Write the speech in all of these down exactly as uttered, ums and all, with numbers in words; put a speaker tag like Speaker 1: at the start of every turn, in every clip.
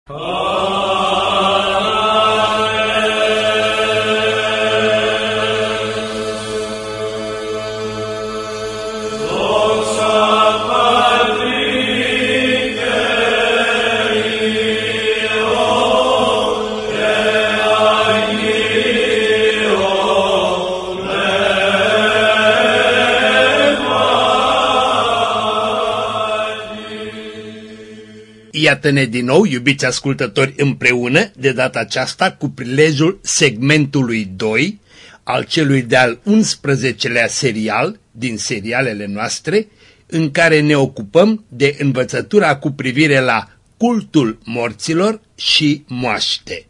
Speaker 1: Iată-ne din nou, iubiți ascultători, împreună, de data aceasta cu prilejul segmentului doi al celui de-al unsprezecelea serial din serialele noastre, în care ne ocupăm de învățătura cu privire la cultul morților și moaște.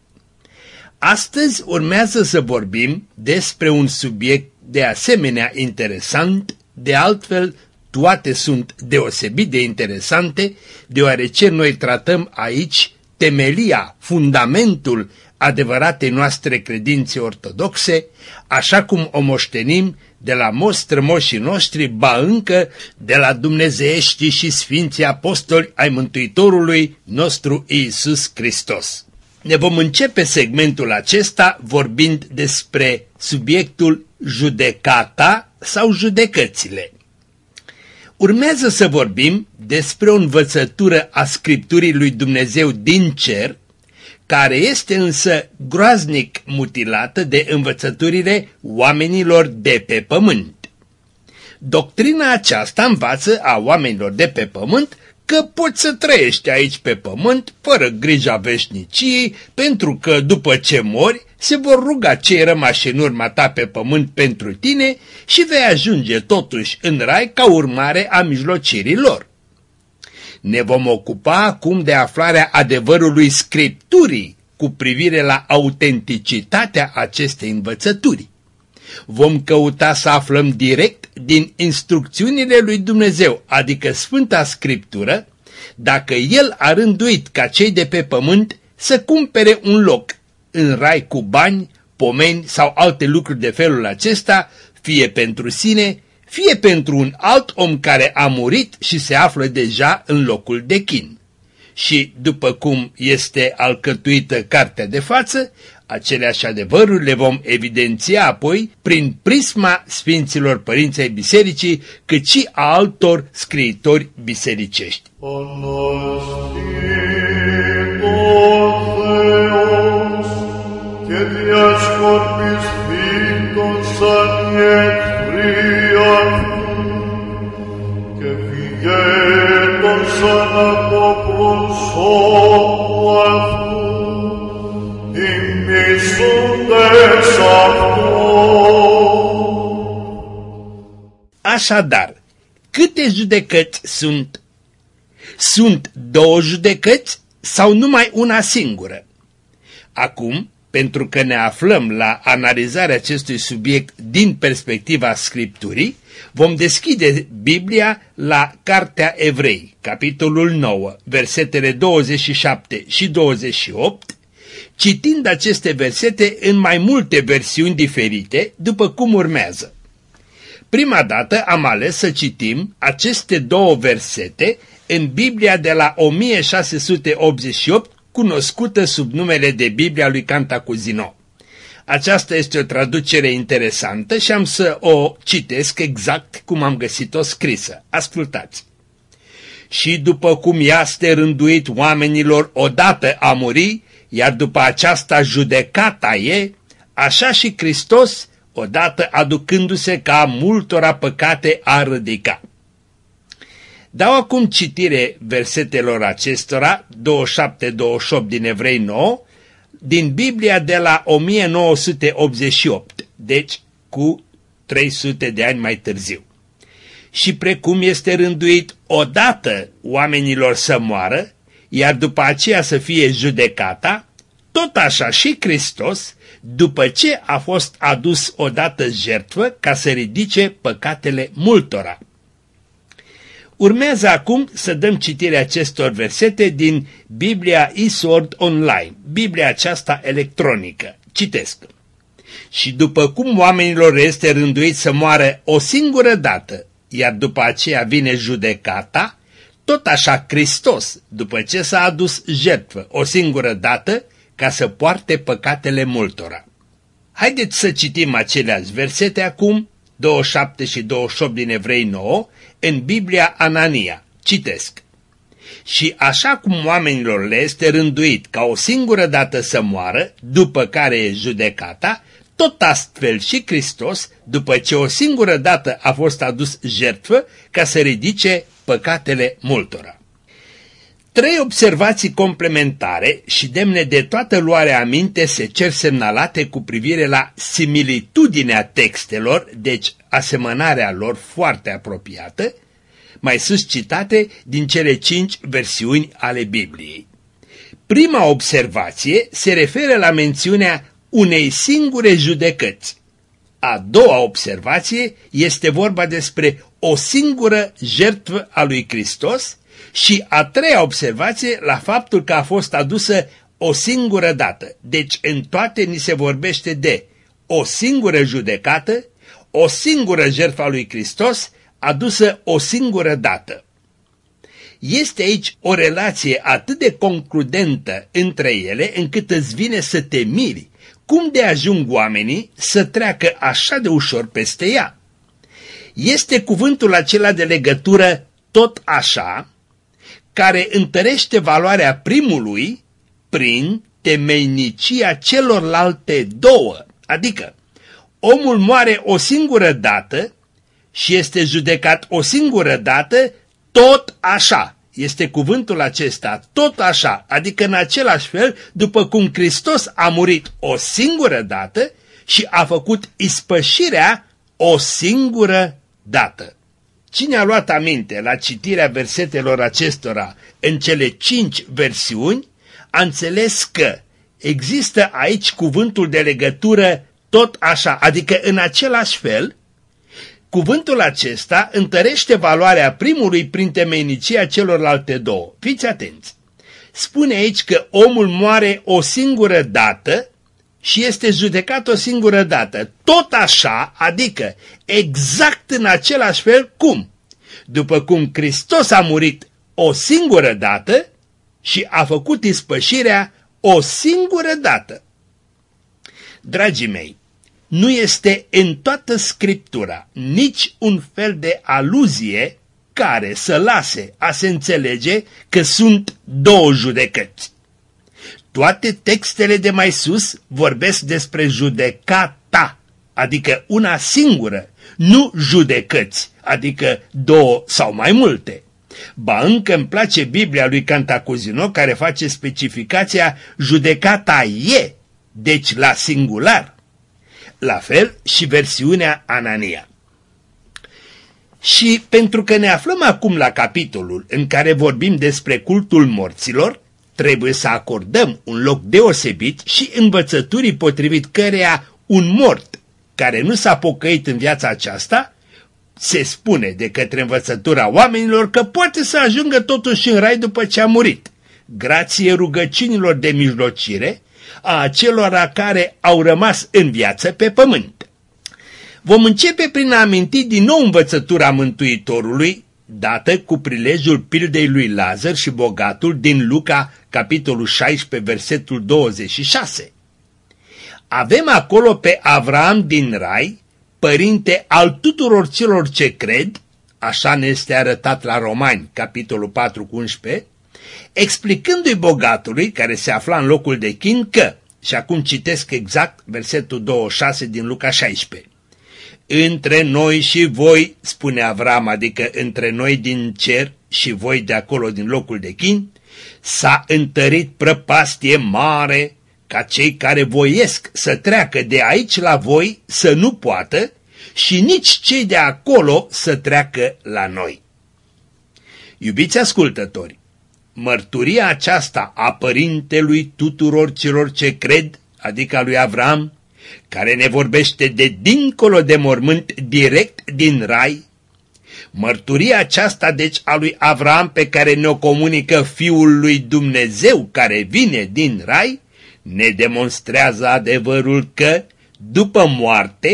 Speaker 1: Astăzi urmează să vorbim despre un subiect de asemenea interesant, de altfel toate sunt deosebit de interesante, deoarece noi tratăm aici temelia, fundamentul adevăratei noastre credințe ortodoxe, așa cum o moștenim de la mostrămoșii noștri, ba încă de la dumnezeieștii și sfinții apostoli ai Mântuitorului nostru Iisus Hristos. Ne vom începe segmentul acesta vorbind despre subiectul judecata sau judecățile. Urmează să vorbim despre o învățătură a Scripturii lui Dumnezeu din cer, care este însă groaznic mutilată de învățăturile oamenilor de pe pământ. Doctrina aceasta învață a oamenilor de pe pământ că poți să trăiești aici pe pământ fără grija veșniciei, pentru că după ce mori se vor ruga cei rămași în urma ta pe pământ pentru tine și vei ajunge totuși în rai ca urmare a mijlocirii lor. Ne vom ocupa acum de aflarea adevărului Scripturii cu privire la autenticitatea acestei învățături. Vom căuta să aflăm direct din instrucțiunile lui Dumnezeu, adică Sfânta Scriptură, dacă El a rânduit ca cei de pe pământ să cumpere un loc în rai cu bani, pomeni sau alte lucruri de felul acesta, fie pentru sine, fie pentru un alt om care a murit și se află deja în locul de chin. Și, după cum este alcătuită cartea de față, aceleași adevăruri le vom evidenția apoi prin prisma Sfinților Părinți ai Bisericii, cât și a altor scriitori bisericești. Așadar, câte judecăți sunt? Sunt două judecăți sau numai una singură? Acum, pentru că ne aflăm la analizarea acestui subiect din perspectiva Scripturii, vom deschide Biblia la Cartea Evrei, capitolul nouă, versetele douăzeci și șapte și douăzeci și opt, citind aceste versete în mai multe versiuni diferite, după cum urmează. Prima dată am ales să citim aceste două versete în Biblia de la o mie șase sute optzeci și opt, cunoscută sub numele de Biblia lui Cantacuzino. Aceasta este o traducere interesantă și am să o citesc exact cum am găsit-o scrisă. Ascultați! Și după cum i-aste rânduit oamenilor odată a muri, iar după aceasta judecata e, așa și Hristos, odată aducându-se ca multora păcate, a ridica. Dau acum citire versetelor acestora, douăzeci și șapte douăzeci și opt din Evrei nouă, din Biblia de la o mie nouă sute optzeci și opt, deci cu trei sute de ani mai târziu. Și precum este rânduit odată oamenilor să moară, iar după aceea să fie judecata, tot așa și Hristos, după ce a fost adus odată jertfă ca să ridice păcatele multora. Urmează acum să dăm citire acestor versete din Biblia eSword Online, Biblia aceasta electronică. Citesc. Și după cum oamenilor este rânduit să moară o singură dată, iar după aceea vine judecata, tot așa Hristos, după ce s-a adus jertfă o singură dată, ca să poarte păcatele multora. Haideți să citim aceleași versete acum, douăzeci și șapte și douăzeci și opt din Evrei nouă, în Biblia Anania. Citesc. Și așa cum oamenilor le este rânduit ca o singură dată să moară, după care e judecata, tot astfel și Hristos, după ce o singură dată a fost adus jertfă, ca să ridice păcatele multora. Trei observații complementare și demne de toată luarea aminte se cer semnalate cu privire la similitudinea textelor, deci asemănarea lor foarte apropiată, mai sus citate din cele cinci versiuni ale Bibliei. Prima observație se referă la mențiunea unei singure judecăți. A doua observație este vorba despre o singură jertfă a lui Hristos și a treia observație la faptul că a fost adusă o singură dată. Deci în toate ni se vorbește de o singură judecată, o singură jertfă a lui Hristos adusă o singură dată. Este aici o relație atât de concludentă între ele încât îți vine să te miri cum de ajung oamenii să treacă așa de ușor peste ea. Este cuvântul acela de legătură tot așa, care întărește valoarea primului prin temeinicia celorlalte două. Adică, omul moare o singură dată și este judecat o singură dată tot așa. Este cuvântul acesta, tot așa, adică în același fel, după cum Hristos a murit o singură dată și a făcut ispășirea o singură dată. Cine a luat aminte la citirea versetelor acestora în cele cinci versiuni, a înțeles că există aici cuvântul de legătură tot așa, adică în același fel. Cuvântul acesta întărește valoarea primului prin temeinicia celorlalte două. Fiți atenți! Spune aici că omul moare o singură dată și este judecat o singură dată. Tot așa, adică exact în același fel cum? După cum Hristos a murit o singură dată și a făcut ispășirea o singură dată. Dragii mei, nu este în toată Scriptura nici un fel de aluzie care să lase a se înțelege că sunt două judecăți. Toate textele de mai sus vorbesc despre judecata, adică una singură, nu judecăți, adică două sau mai multe. Ba încă îmi place Biblia lui Cantacuzino care face specificația judecata e, deci la singular. La fel și versiunea Anania. Și pentru că ne aflăm acum la capitolul în care vorbim despre cultul morților, trebuie să acordăm un loc deosebit și învățăturii potrivit căreia un mort care nu s-a pocăit în viața aceasta, se spune de către învățătura oamenilor că poate să ajungă totuși în rai după ce a murit, grație rugăciunilor de mijlocire a acelora care au rămas în viață pe pământ. Vom începe prin a aminti din nou învățătura Mântuitorului, dată cu prilejul pildei lui Lazar și bogatul din Luca, capitolul șaisprezece, versetul douăzeci și șase. Avem acolo pe Avram din rai, părinte al tuturor celor ce cred, așa ne este arătat la Romani, capitolul patru cu unsprezece, explicându-i bogatului, care se afla în locul de chin, că, și acum citesc exact versetul douăzeci și șase din Luca șaisprezece, între noi și voi, spune Avram, adică între noi din cer și voi de acolo din locul de chin, s-a întărit prăpastie mare, ca cei care voiesc să treacă de aici la voi să nu poată și nici cei de acolo să treacă la noi. Iubiți ascultători, mărturia aceasta a părintelui tuturor celor ce cred, adică a lui Avram, care ne vorbește de dincolo de mormânt direct din rai, mărturia aceasta deci a lui Avram pe care ne-o comunică Fiul lui Dumnezeu care vine din rai, ne demonstrează adevărul că, după moarte,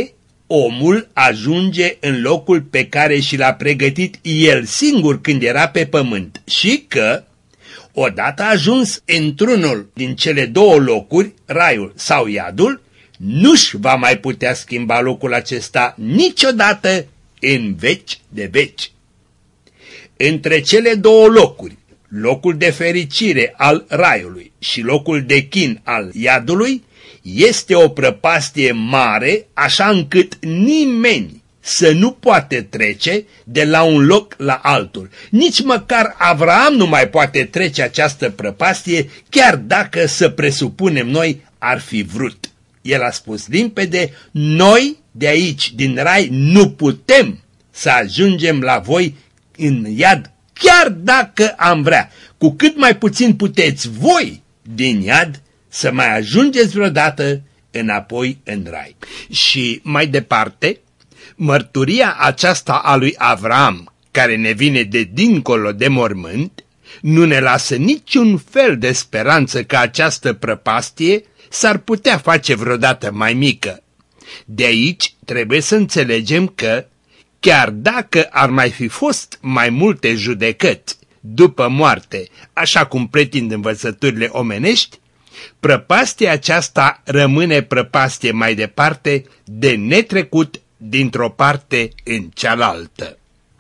Speaker 1: omul ajunge în locul pe care și l-a pregătit el singur când era pe pământ și că, odată ajuns într-unul din cele două locuri, raiul sau iadul, nu-și va mai putea schimba locul acesta niciodată în veci de veci. Între cele două locuri, locul de fericire al raiului și locul de chin al iadului, este o prăpastie mare, așa încât nimeni să nu poate trece de la un loc la altul. Nici măcar Avraam nu mai poate trece această prăpastie, chiar dacă, să presupunem noi, ar fi vrut. El a spus limpede, noi de aici, din rai, nu putem să ajungem la voi în iad, chiar dacă am vrea. Cu cât mai puțin puteți voi din iad să mai ajungeți vreodată înapoi în rai. Și mai departe, mărturia aceasta a lui Avraam, care ne vine de dincolo de mormânt, nu ne lasă niciun fel de speranță că această prăpastie s-ar putea face vreodată mai mică. De aici trebuie să înțelegem că, chiar dacă ar mai fi fost mai multe judecăți după moarte, așa cum pretind învățăturile omenești, prăpastia aceasta rămâne prăpastie mai departe de netrecut dintr-o parte în cealaltă.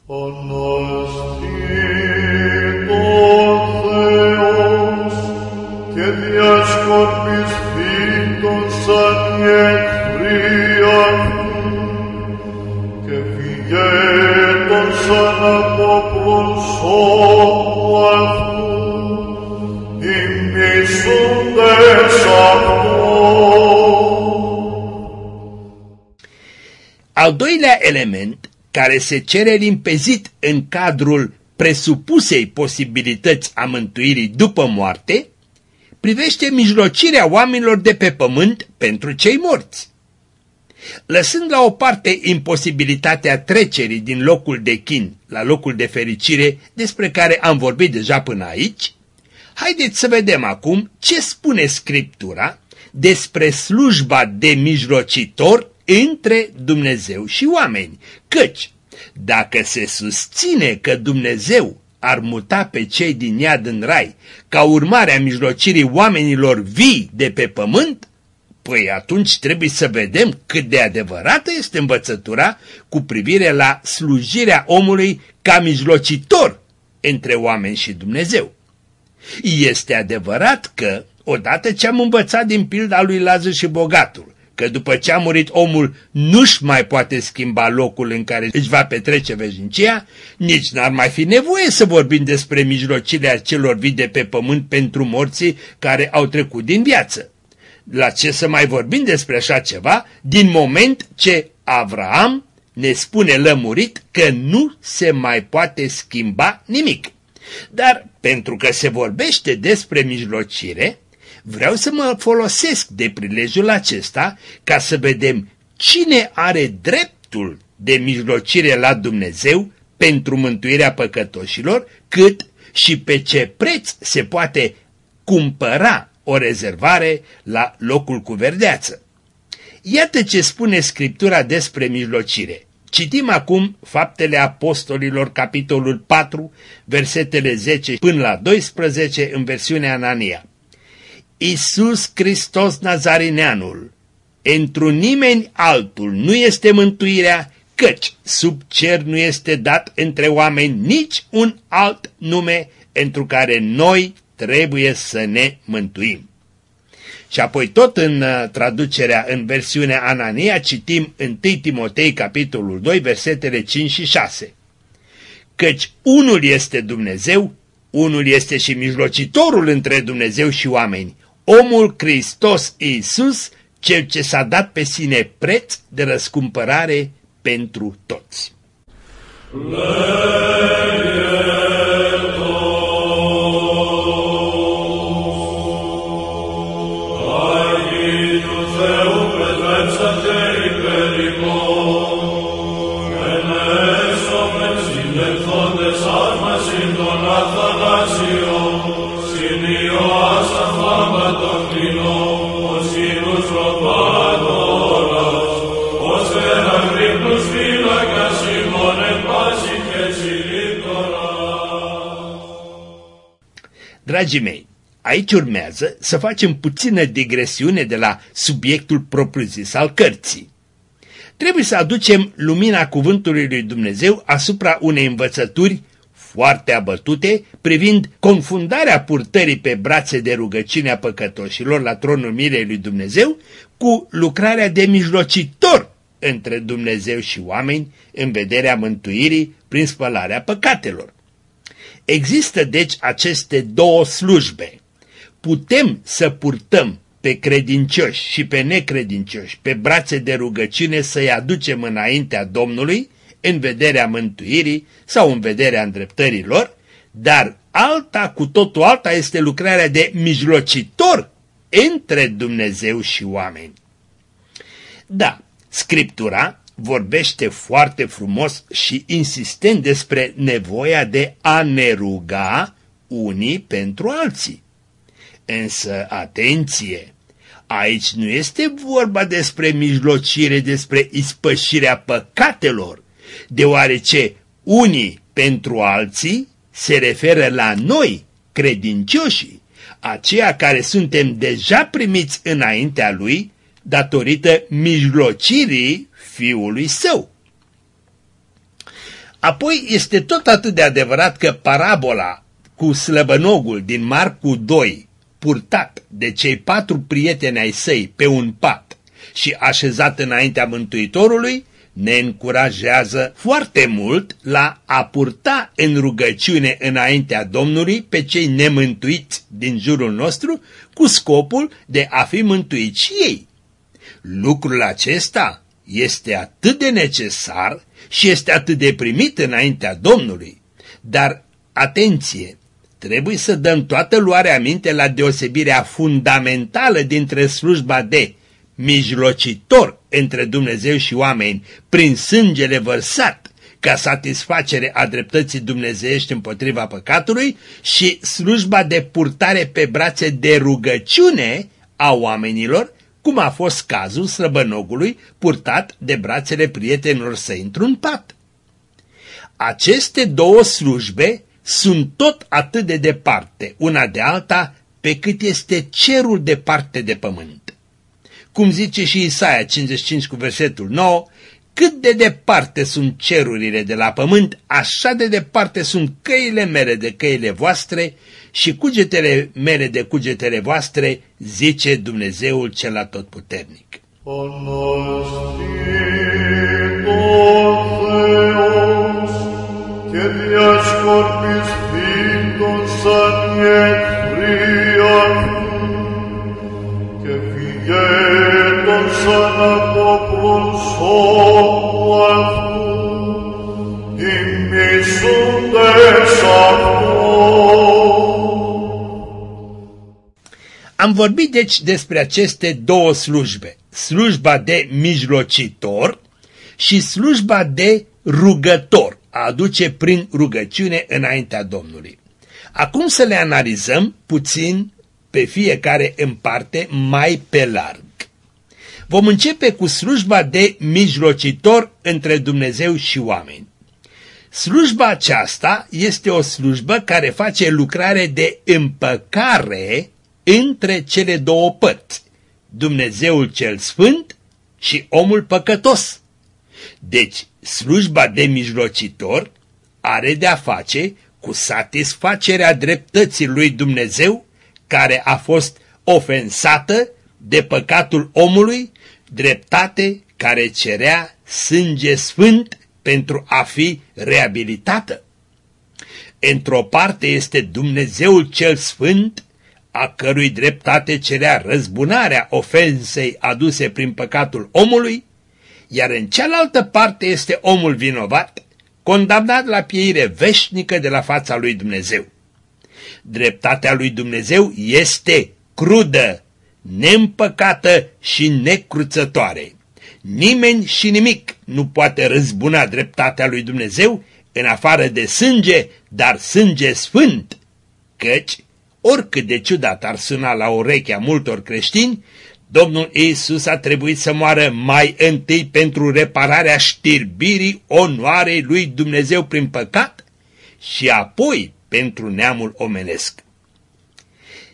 Speaker 1: Al doilea element care se cere limpezit în cadrul presupusei posibilități a mântuirii după moarte privește mijlocirea oamenilor de pe pământ pentru cei morți. Lăsând la o parte imposibilitatea trecerii din locul de chin la locul de fericire, despre care am vorbit deja până aici, haideți să vedem acum ce spune Scriptura despre slujba de mijlocitor între Dumnezeu și oameni, căci dacă se susține că Dumnezeu ar muta pe cei din iad în rai ca urmare a mijlocirii oamenilor vii de pe pământ, păi atunci trebuie să vedem cât de adevărată este învățătura cu privire la slujirea omului ca mijlocitor între oameni și Dumnezeu. Este adevărat că, odată ce am învățat din pilda lui Lazar și bogatul, că după ce a murit omul nu-și mai poate schimba locul în care își va petrece veșnicia, nici n-ar mai fi nevoie să vorbim despre mijlocirea celor vii de pe pământ pentru morții care au trecut din viață. La ce să mai vorbim despre așa ceva, din moment ce Avraam ne spune lămurit că nu se mai poate schimba nimic. Dar pentru că se vorbește despre mijlocire, vreau să mă folosesc de prilejul acesta ca să vedem cine are dreptul de mijlocire la Dumnezeu pentru mântuirea păcătoșilor, cât și pe ce preț se poate cumpăra o rezervare la locul cu verdeață. Iată ce spune Scriptura despre mijlocire. Citim acum Faptele Apostolilor, capitolul patru, versetele zece până la doisprezece în versiunea Anania. Iisus Hristos Nazarineanul, întru nimeni altul nu este mântuirea, căci sub cer nu este dat între oameni nici un alt nume întru care noi trebuie să ne mântuim. Și apoi tot în traducerea în versiunea Anania citim întâi Timotei capitolul doi versetele cinci și șase. Căci unul este Dumnezeu, unul este și mijlocitorul între Dumnezeu și oameni, omul Hristos Iisus, cel ce s-a dat pe sine preț de răscumpărare pentru toți.
Speaker 2: Os
Speaker 1: Dragii mei, aici urmează să facem puțină digresiune de la subiectul propriu-zis al cărții. Trebuie să aducem lumina cuvântului lui Dumnezeu asupra unei învățături foarte abătute privind confundarea purtării pe brațe de rugăciune a păcătoșilor la tronul milei lui Dumnezeu cu lucrarea de mijlocitor între Dumnezeu și oameni în vederea mântuirii prin spălarea păcatelor. Există deci aceste două slujbe. Putem să purtăm pe credincioși și pe necredincioși pe brațe de rugăciune să-i aducem înaintea Domnului în vederea mântuirii sau în vederea îndreptării lor, dar alta, cu totul alta, este lucrarea de mijlocitor între Dumnezeu și oameni. Da, Scriptura vorbește foarte frumos și insistent despre nevoia de a ne ruga unii pentru alții. Însă, atenție, aici nu este vorba despre mijlocire, despre ispășirea păcatelor, deoarece unii pentru alții se referă la noi, credincioșii, aceia care suntem deja primiți înaintea Lui datorită mijlocirii Fiului Său. Apoi este tot atât de adevărat că parabola cu slăbănogul din Marcu doi, purtat de cei patru prieteni ai săi pe un pat și așezat înaintea Mântuitorului, ne încurajează foarte mult la a purta în rugăciune înaintea Domnului pe cei nemântuiți din jurul nostru, cu scopul de a fi mântuiți și ei. Lucrul acesta este atât de necesar și este atât de primit înaintea Domnului, dar, atenție, trebuie să dăm toată luarea minte la deosebirea fundamentală dintre slujba de mijlocitor între Dumnezeu și oameni prin sângele vărsat ca satisfacere a dreptății dumnezeiești împotriva păcatului și slujba de purtare pe brațe de rugăciune a oamenilor, cum a fost cazul slăbănogului purtat de brațele prietenilor săi într-un pat. Aceste două slujbe sunt tot atât de departe una de alta pe cât este cerul departe de pământ. Cum zice și Isaia cincizeci și cinci cu versetul nouă, cât de departe sunt cerurile de la pământ, așa de departe sunt căile mele de căile voastre și cugetele mele de cugetele voastre, zice Dumnezeul cel atotputernic. Am vorbit deci despre aceste două slujbe, slujba de mijlocitor și slujba de rugător, a aduce prin rugăciune înaintea Domnului. Acum să le analizăm puțin pe fiecare în parte mai pe larg. Vom începe cu slujba de mijlocitor între Dumnezeu și oameni. Slujba aceasta este o slujbă care face lucrare de împăcare între cele două părți, Dumnezeul cel Sfânt și omul păcătos. Deci, slujba de mijlocitor are de-a face cu satisfacerea dreptății lui Dumnezeu, care a fost ofensată de păcatul omului, dreptate care cerea sânge sfânt pentru a fi reabilitată. Într-o parte este Dumnezeul cel Sfânt, a cărui dreptate cerea răzbunarea ofensei aduse prin păcatul omului, iar în cealaltă parte este omul vinovat, condamnat la pieire veșnică de la fața lui Dumnezeu. Dreptatea lui Dumnezeu este crudă, neîmpăcată și necruțătoare. Nimeni și nimic nu poate răzbuna dreptatea lui Dumnezeu în afară de sânge, dar sânge sfânt, căci, oricât de ciudat ar suna la urechea multor creștini, Domnul Iisus a trebuit să moară mai întâi pentru repararea știrbirii onoarei lui Dumnezeu prin păcat și apoi pentru neamul omenesc.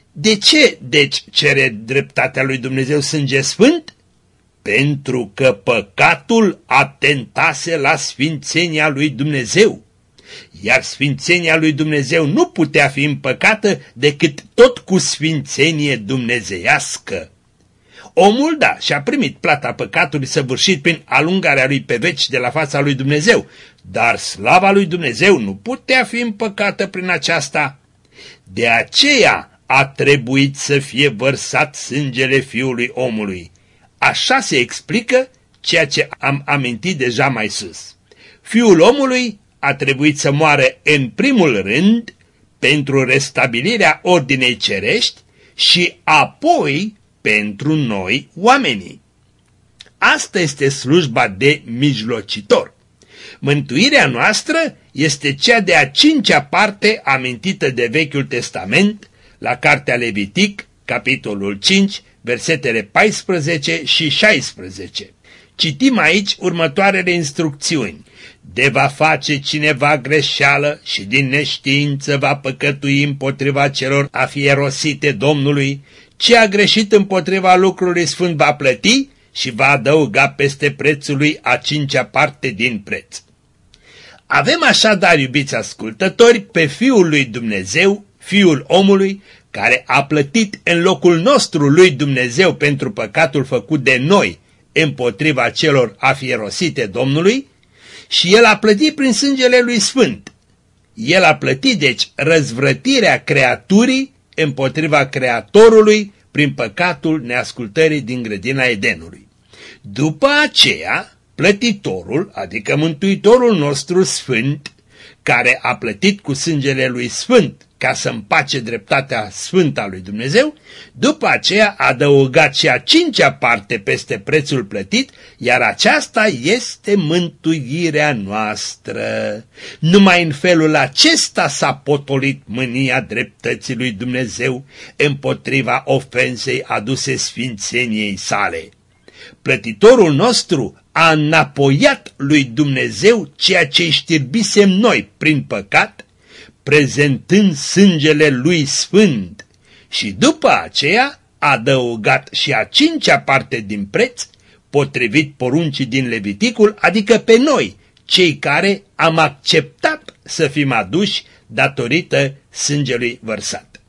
Speaker 1: De ce, deci, cere dreptatea lui Dumnezeu sânge sfânt? Pentru că păcatul atentase la sfințenia lui Dumnezeu, iar sfințenia lui Dumnezeu nu putea fi împăcată decât tot cu sfințenie dumnezeiască. Omul, da, și-a primit plata păcatului săvârșit prin alungarea lui pe veci de la fața lui Dumnezeu, dar slava lui Dumnezeu nu putea fi împăcată prin aceasta. De aceea a trebuit să fie vărsat sângele Fiului omului. Așa se explică ceea ce am amintit deja mai sus. Fiul omului a trebuit să moară în primul rând pentru restabilirea ordinei cerești și apoi pentru noi oamenii. Asta este slujba de mijlocitor. Mântuirea noastră este cea de-a cincea parte amintită de Vechiul Testament la Cartea Levitic, capitolul cinci, versetele paisprezece și șaisprezece. Citim aici următoarele instrucțiuni. De va face cineva greșeală și din neștiință va păcătui împotriva celor a fi erosite Domnului, ce a greșit împotriva lucrului sfânt va plăti și va adăuga peste prețul lui a cincea parte din preț. Avem așadar, iubiți ascultători, pe Fiul lui Dumnezeu, Fiul omului, care a plătit în locul nostru lui Dumnezeu pentru păcatul făcut de noi împotriva celor a fi erosite Domnului, și El a plătit prin sângele lui Sfânt. El a plătit, deci, răzvrătirea creaturii împotriva Creatorului prin păcatul neascultării din grădina Edenului. După aceea, plătitorul, adică Mântuitorul nostru Sfânt, care a plătit cu sângele lui Sfânt ca să împace dreptatea sfântă a lui Dumnezeu, după aceea a adăugat și a cincea parte peste prețul plătit, iar aceasta este mântuirea noastră. Numai în felul acesta s-a potolit mânia dreptății lui Dumnezeu împotriva ofensei aduse sfințeniei sale. Plătitorul nostru a înapoiat lui Dumnezeu ceea ce știrbisem noi prin păcat, prezentând sângele lui Sfânt, și după aceea a adăugat și a cincea parte din preț, potrivit poruncii din Leviticul, adică pe noi, cei care am acceptat să fim aduși datorită sângelui vărsat.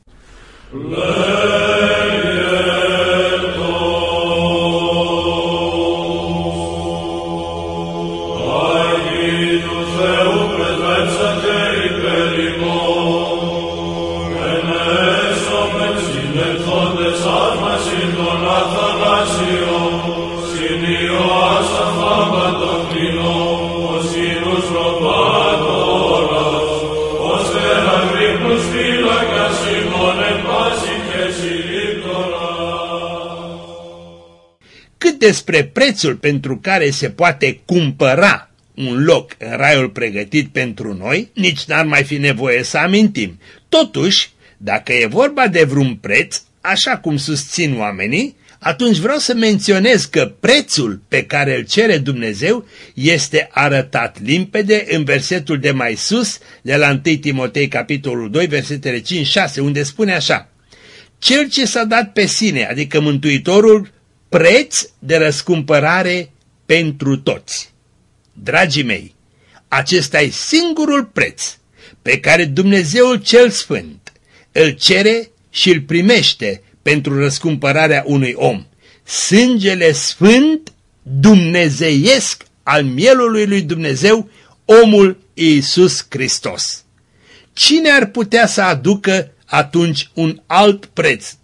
Speaker 1: Cât despre prețul pentru care se poate cumpăra un loc în raiul pregătit pentru noi, nici n-ar mai fi nevoie să amintim. Totuși, dacă e vorba de vreun preț, așa cum susțin oamenii, atunci vreau să menționez că prețul pe care îl cere Dumnezeu este arătat limpede în versetul de mai sus, de la întâi Timotei, capitolul doi, versetele cinci șase, unde spune așa: Cel ce s-a dat pe sine, adică Mântuitorul, preț de răscumpărare pentru toți. Dragii mei, acesta e singurul preț pe care Dumnezeul cel Sfânt îl cere și îl primește pentru răscumpărarea unui om. Sângele sfânt dumnezeiesc al mielului lui Dumnezeu, omul Iisus Hristos. Cine ar putea să aducă atunci un alt preț?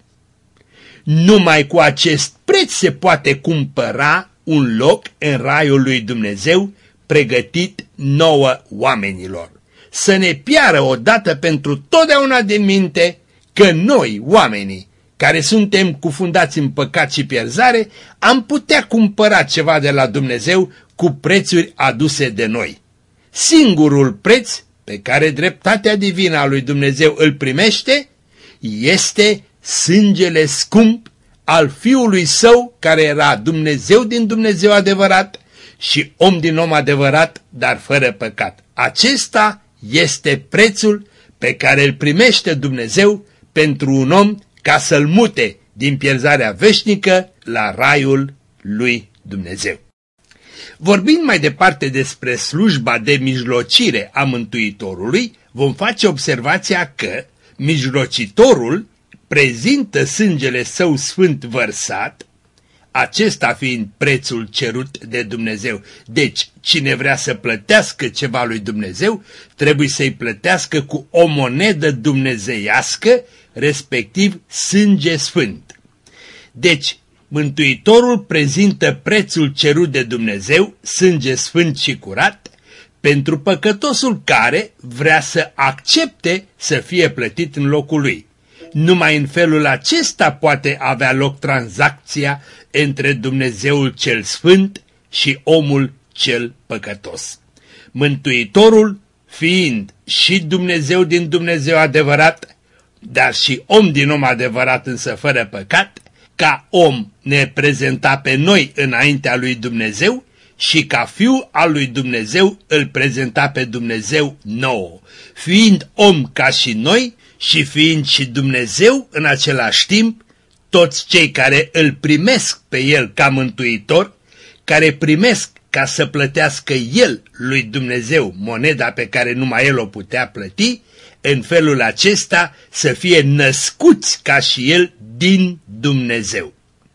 Speaker 1: Numai cu acest preț se poate cumpăra un loc în raiul lui Dumnezeu pregătit nouă oamenilor. Să ne piară odată pentru totdeauna din minte că noi, oamenii, care suntem cufundați în păcat și pierzare, am putea cumpăra ceva de la Dumnezeu cu prețuri aduse de noi. Singurul preț pe care dreptatea divină a lui Dumnezeu îl primește este sângele scump al Fiului Său, care era Dumnezeu din Dumnezeu adevărat și om din om adevărat, dar fără păcat. Acesta este prețul pe care îl primește Dumnezeu pentru un om ca să-l mute din pierzarea veșnică la raiul lui Dumnezeu. Vorbind mai departe despre slujba de mijlocire a Mântuitorului, vom face observația că mijlocitorul prezintă sângele său sfânt vărsat, acesta fiind prețul cerut de Dumnezeu. Deci, cine vrea să plătească ceva lui Dumnezeu, trebuie să-i plătească cu o monedă dumnezeiască, respectiv sânge sfânt. Deci, Mântuitorul prezintă prețul cerut de Dumnezeu, sânge sfânt și curat, pentru păcătosul care vrea să accepte să fie plătit în locul lui. Numai în felul acesta poate avea loc tranzacția între Dumnezeul cel sfânt și omul cel păcătos. Mântuitorul, fiind și Dumnezeu din Dumnezeu adevărat, dar și om din om adevărat însă fără păcat, ca om ne prezenta pe noi înaintea lui Dumnezeu și ca fiu al lui Dumnezeu îl prezenta pe Dumnezeu nouă. Fiind om ca și noi și fiind și Dumnezeu în același timp, toți cei care îl primesc pe el ca mântuitor, care primesc ca să plătească el lui Dumnezeu moneda pe care numai el o putea plăti, în felul acesta să fie născuți ca și el din Dumnezeu.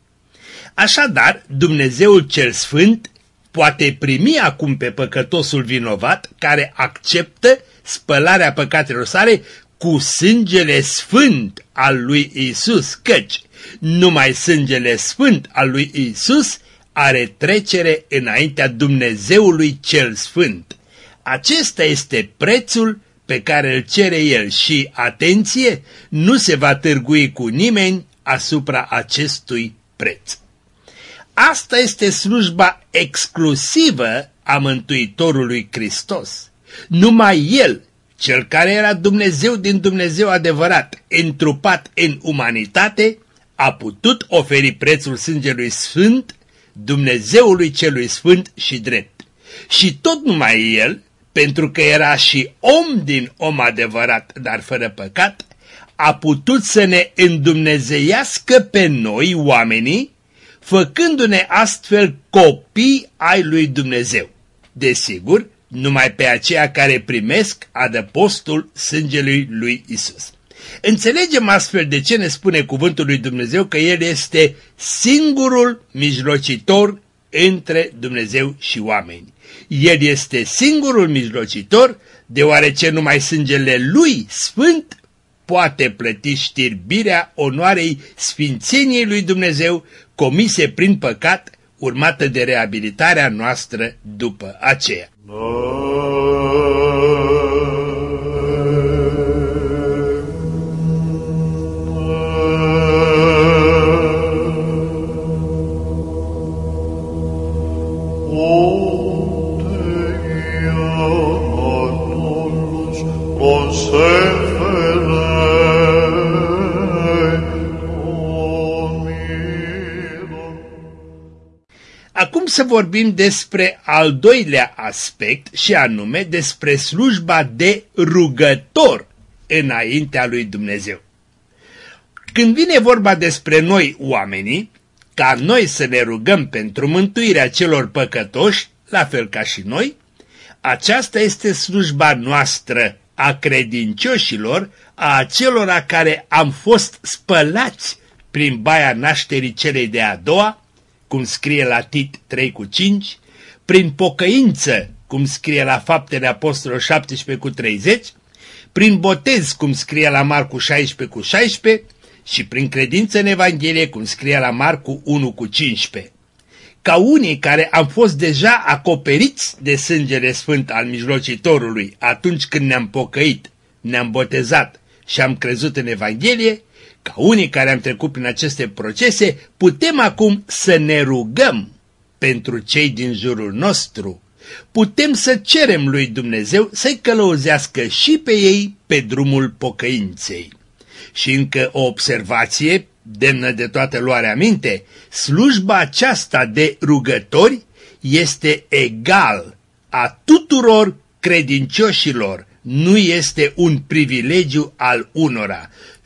Speaker 1: Așadar, Dumnezeul cel Sfânt poate primi acum pe păcătosul vinovat care acceptă spălarea păcatelor sale cu sângele sfânt al lui Isus, căci numai sângele sfânt al lui Isus are trecere înaintea Dumnezeului cel Sfânt. Acesta este prețul pe care îl cere el și, atenție, nu se va târgui cu nimeni asupra acestui preț. Asta este slujba exclusivă a Mântuitorului Hristos. Numai El, Cel care era Dumnezeu din Dumnezeu adevărat, întrupat în umanitate, a putut oferi prețul sângelui sfânt Dumnezeului celui sfânt și drept. Și tot numai El, pentru că era și om din om adevărat, dar fără păcat, a putut să ne îndumnezeiască pe noi, oamenii, făcându-ne astfel copii ai lui Dumnezeu. Desigur, numai pe aceia care primesc adăpostul sângelui lui Isus. Înțelegem astfel de ce ne spune cuvântul lui Dumnezeu că El este singurul mijlocitor între Dumnezeu și oameni. El este singurul mijlocitor, deoarece numai sângele lui sfânt poate plăti știrbirea onoarei sfințeniei lui Dumnezeu comise prin păcat, urmată de reabilitarea noastră după aceea. Acum să vorbim despre al doilea aspect și anume despre slujba de rugător înaintea lui Dumnezeu. Când vine vorba despre noi oamenii, ca noi să ne rugăm pentru mântuirea celor păcătoși, la fel ca și noi, aceasta este slujba noastră a credincioșilor, a acelora care am fost spălați prin baia nașterii celei de-a doua, cum scrie la Tit trei cu cinci, prin pocăință, cum scrie la Faptele Apostolilor șaptesprezece cu treizeci, prin botez, cum scrie la Marcu șaisprezece cu șaisprezece și prin credință în Evanghelie, cum scrie la Marcu unu cu cincisprezece. Ca unii care am fost deja acoperiți de sângele sfânt al mijlocitorului atunci când ne-am pocăit, ne-am botezat și am crezut în Evanghelie, ca unii care am trecut prin aceste procese, putem acum să ne rugăm pentru cei din jurul nostru. Putem să cerem lui Dumnezeu să-i călăuzească și pe ei pe drumul pocăinței. Și încă o observație demnă de toată luarea minte, slujba aceasta de rugători este egal a tuturor credincioșilor, nu este un privilegiu al unora.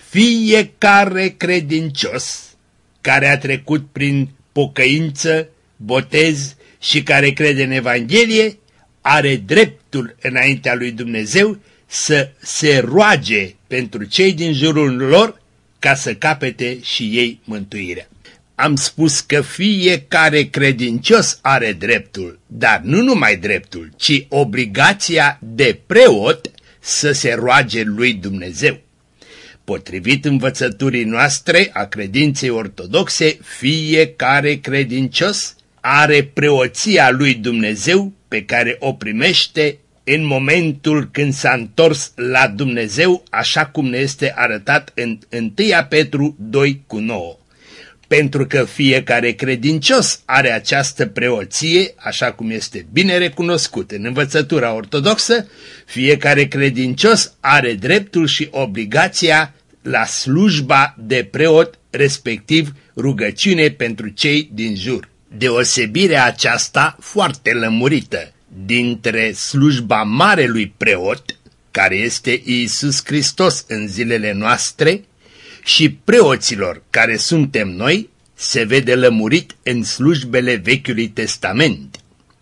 Speaker 1: fiecare credincios care a trecut prin pocăință, botez și care crede în Evanghelie are dreptul înaintea lui Dumnezeu să se roage pentru cei din jurul lor ca să capete și ei mântuirea. Am spus că fiecare credincios are dreptul, dar nu numai dreptul, ci obligația de preot să se roage lui Dumnezeu. Potrivit învățăturii noastre a credinței ortodoxe, fiecare credincios are preoția lui Dumnezeu pe care o primește în momentul când s-a întors la Dumnezeu, așa cum ne este arătat în întâi Petru doi cu nouă. Pentru că fiecare credincios are această preoție, așa cum este bine recunoscut în învățătura ortodoxă, fiecare credincios are dreptul și obligația la slujba de preot, respectiv rugăciune pentru cei din jur. Deosebirea aceasta foarte lămurită dintre slujba marelui preot, care este Iisus Hristos în zilele noastre, și preoților care suntem noi, se vede lămurit în slujbele Vechiului Testament.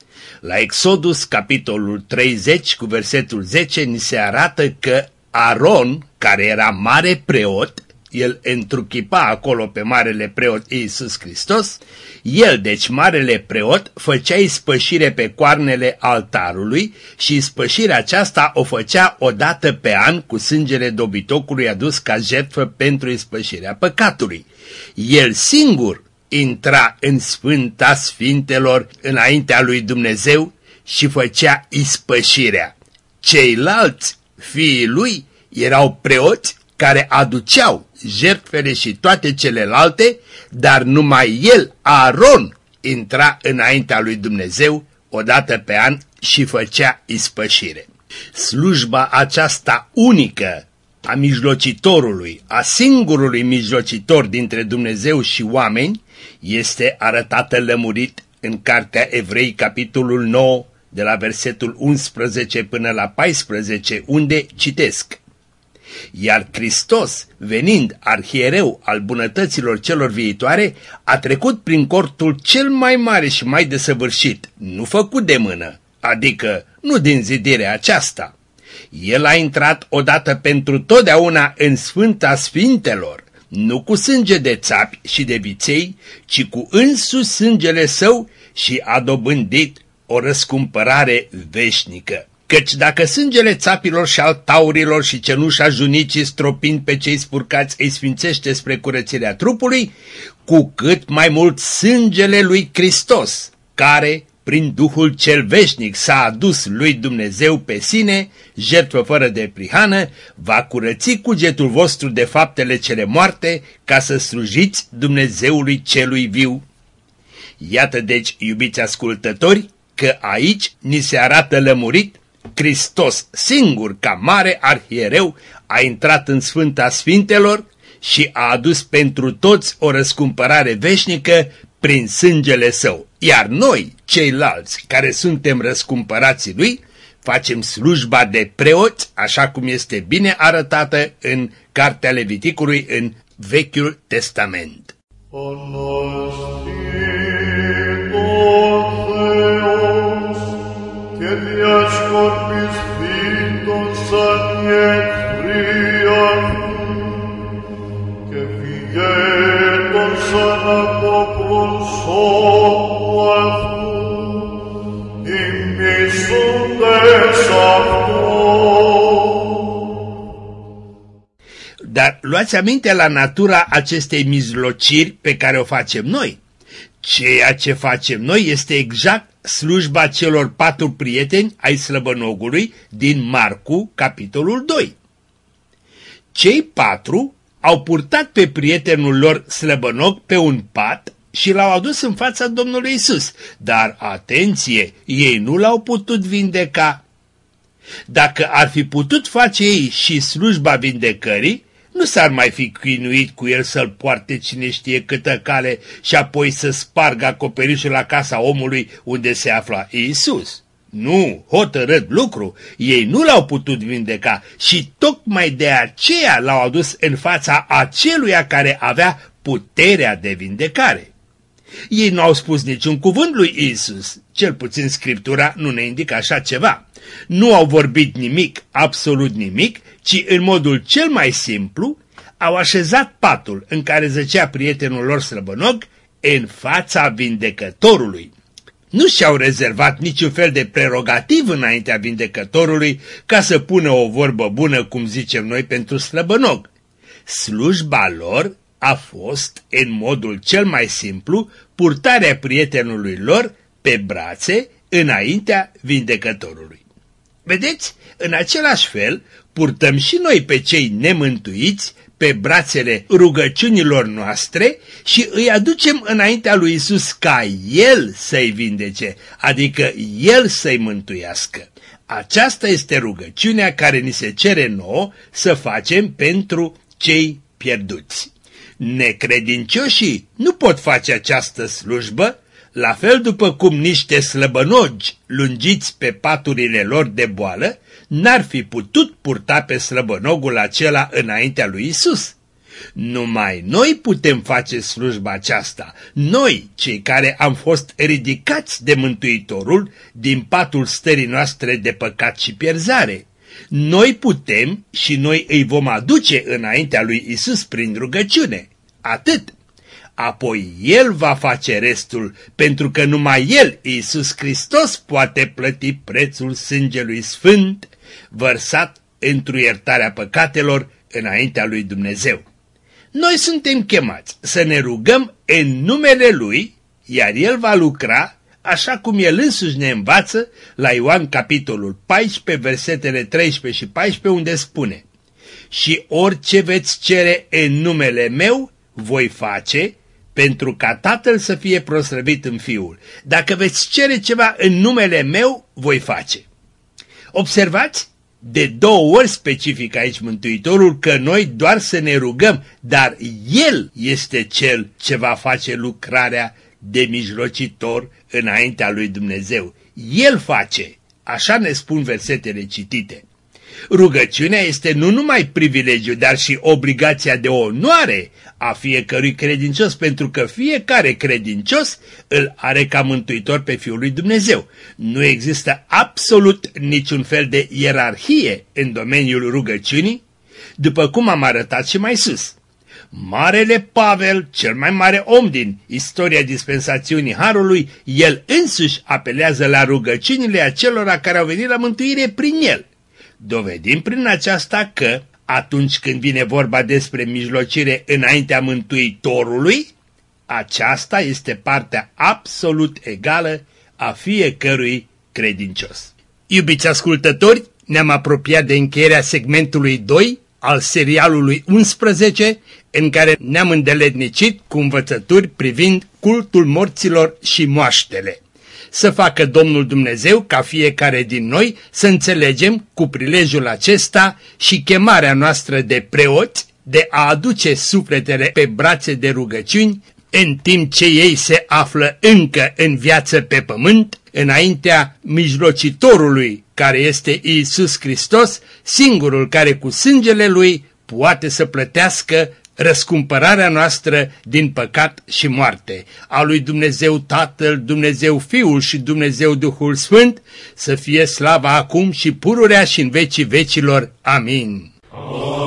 Speaker 1: La Exodus, capitolul treizeci, cu versetul zece, ni se arată că Aron, care era mare preot, el întruchipa acolo pe marele preot Iisus Hristos, el, deci marele preot, făcea ispășire pe coarnele altarului și ispășirea aceasta o făcea o dată pe an cu sângele dobitocului adus ca jertfă pentru ispășirea păcatului. El singur intra în Sfânta Sfintelor înaintea lui Dumnezeu și făcea ispășirea. Ceilalți fiii lui erau preoți care aduceau jertfele și toate celelalte, dar numai el, Aron, intra înaintea lui Dumnezeu o dată pe an și făcea ispășire. Slujba aceasta unică a mijlocitorului, a singurului mijlocitor dintre Dumnezeu și oameni, este arătată lămurit în Cartea Evrei, capitolul nouă, de la versetul unsprezece până la paisprezece, unde citesc: Iar Hristos, venind arhiereu al bunătăților celor viitoare, a trecut prin cortul cel mai mare și mai desăvârșit, nu făcut de mână, adică nu din zidirea aceasta. El a intrat odată pentru totdeauna în Sfânta Sfintelor, nu cu sânge de țapi și de viței, ci cu însuși sângele său, și a dobândit o răscumpărare veșnică. Căci dacă sângele țapilor și al taurilor și cenușa junicii stropind pe cei spurcați îi sfințește spre curățirea trupului, cu cât mai mult sângele lui Hristos, care, prin Duhul cel veșnic, s-a adus lui Dumnezeu pe sine, jertfă fără de prihană, va curăți cugetul vostru de faptele cele moarte, ca să slujiți Dumnezeului celui viu. Iată deci, iubiți ascultători, că aici ni se arată lămurit: Hristos singur, ca mare arhiereu, a intrat în Sfânta Sfintelor și a adus pentru toți o răscumpărare veșnică prin sângele său. Iar noi, ceilalți care suntem răscumpărații lui, facem slujba de preoți, așa cum este bine arătată în Cartea Leviticului în Vechiul Testament.
Speaker 2: Che viaci corpis vintus saniet fria, che vietum sana populum sotuas, immissum des
Speaker 1: Dar luați aminte la natura acestei mijlociri pe care o facem noi. Ceea ce facem noi este exact slujba celor patru prieteni ai slăbănogului din Marcu, capitolul doi. Cei patru au purtat pe prietenul lor slăbănog pe un pat și l-au adus în fața Domnului Isus, dar, atenție, ei nu l-au putut vindeca. Dacă ar fi putut face ei și slujba vindecării, nu s-ar mai fi chinuit cu el să-l poarte cine știe câtă cale și apoi să spargă acoperișul la casa omului unde se afla Iisus. Nu, hotărât lucru, ei nu l-au putut vindeca și tocmai de aceea l-au adus în fața aceluia care avea puterea de vindecare. Ei nu au spus niciun cuvânt lui Iisus, cel puțin Scriptura nu ne indică așa ceva. Nu au vorbit nimic, absolut nimic, ci în modul cel mai simplu au așezat patul în care zăcea prietenul lor slăbănog în fața vindecătorului. Nu și-au rezervat niciun fel de prerogativ înaintea vindecătorului ca să pună o vorbă bună, cum zicem noi, pentru slăbănog. Slujba lor a fost, în modul cel mai simplu, purtarea prietenului lor pe brațe înaintea vindecătorului. Vedeți, în același fel, purtăm și noi pe cei nemântuiți pe brațele rugăciunilor noastre și îi aducem înaintea lui Iisus ca El să-i vindece, adică El să-i mântuiască. Aceasta este rugăciunea care ni se cere nouă să facem pentru cei pierduți. Necredincioșii nu pot face această slujbă, la fel după cum niște slăbănogi lungiți pe paturile lor de boală n-ar fi putut purta pe slăbănogul acela înaintea lui Isus. Numai noi putem face slujba aceasta, noi, cei care am fost ridicați de Mântuitorul din patul stării noastre de păcat și pierzare. Noi putem și noi îi vom aduce înaintea lui Isus prin rugăciune. Atât. Apoi El va face restul, pentru că numai El, Iisus Hristos, poate plăti prețul sângelui sfânt, vărsat într-o iertarea păcatelor înaintea lui Dumnezeu. Noi suntem chemați să ne rugăm în numele Lui, iar El va lucra, așa cum El însuși ne învață la Ioan capitolul paisprezece, versetele treisprezece și paisprezece, unde spune: și orice veți cere în numele meu, voi face, pentru ca Tatăl să fie proslăvit în Fiul. Dacă veți cere ceva în numele meu, voi face. Observați? De două ori specific aici Mântuitorul că noi doar să ne rugăm, dar El este Cel ce va face lucrarea de mijlocitor înaintea lui Dumnezeu. El face, așa ne spun versetele citite. Rugăciunea este nu numai privilegiu, dar și obligația de onoare a fiecărui credincios, pentru că fiecare credincios îl are ca mântuitor pe Fiul lui Dumnezeu. Nu există absolut niciun fel de ierarhie în domeniul rugăciunii, după cum am arătat și mai sus. Marele Pavel, cel mai mare om din istoria dispensațiunii Harului, el însuși apelează la rugăciunile acelora care au venit la mântuire prin el. Dovedim prin aceasta că, atunci când vine vorba despre mijlocire înaintea Mântuitorului, aceasta este partea absolut egală a fiecărui credincios. Iubiți ascultători, ne-am apropiat de încheierea segmentului doi al serialului unsprezece, în care ne-am îndeletnicit cu învățături privind cultul morților și moaștele. Să facă Domnul Dumnezeu ca fiecare din noi să înțelegem cu prilejul acesta și chemarea noastră de preoți de a aduce sufletele pe brațe de rugăciuni în timp ce ei se află încă în viață pe pământ, înaintea mijlocitorului care este Iisus Hristos, singurul care cu sângele Lui poate să plătească răscumpărarea noastră din păcat și moarte. A lui Dumnezeu Tatăl, Dumnezeu Fiul și Dumnezeu Duhul Sfânt să fie slava acum și pururea și în vecii vecilor. Amin.